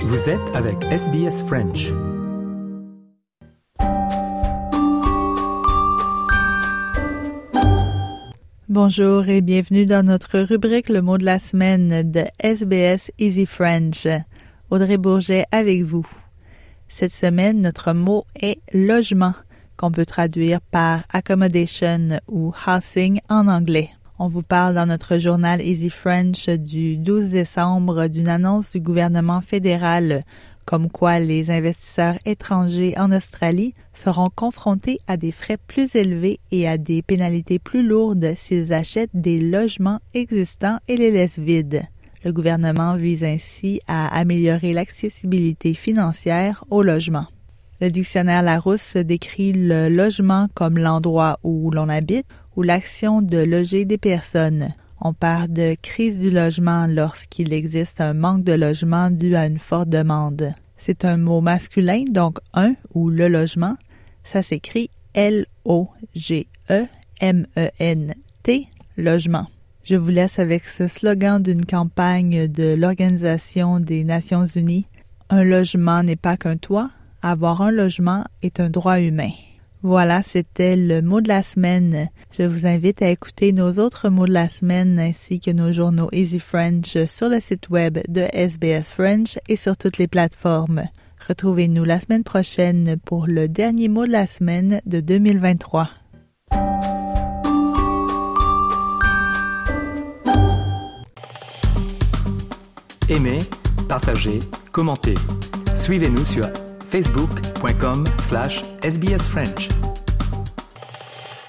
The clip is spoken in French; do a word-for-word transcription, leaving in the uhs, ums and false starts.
Vous êtes avec S B S French. Bonjour et bienvenue dans notre rubrique Le mot de la semaine de S B S Easy French. Audrey Bourget avec vous. Cette semaine, notre mot est logement, qu'on peut traduire par accommodation ou housing en anglais. On vous parle dans notre journal Easy French du douze décembre d'une annonce du gouvernement fédéral comme quoi les investisseurs étrangers en Australie seront confrontés à des frais plus élevés et à des pénalités plus lourdes s'ils achètent des logements existants et les laissent vides. Le gouvernement vise ainsi à améliorer l'accessibilité financière au logement. Le dictionnaire Larousse décrit le logement comme l'endroit où l'on habite ou l'action de loger des personnes. On parle de crise du logement lorsqu'il existe un manque de logement dû à une forte demande. C'est un mot masculin, donc un ou le logement. Ça s'écrit L O G E M E N T, logement. Je vous laisse avec ce slogan d'une campagne de l'Organisation des Nations Unies. Un logement n'est pas qu'un toit. Avoir un logement est un droit humain. Voilà, c'était le mot de la semaine. Je vous invite à écouter nos autres mots de la semaine ainsi que nos journaux Easy French sur le site web de S B S French et sur toutes les plateformes. Retrouvez-nous la semaine prochaine pour le dernier mot de la semaine de deux mille vingt-trois. Aimez, partagez, commentez. Suivez-nous sur facebook point com slash S B S French.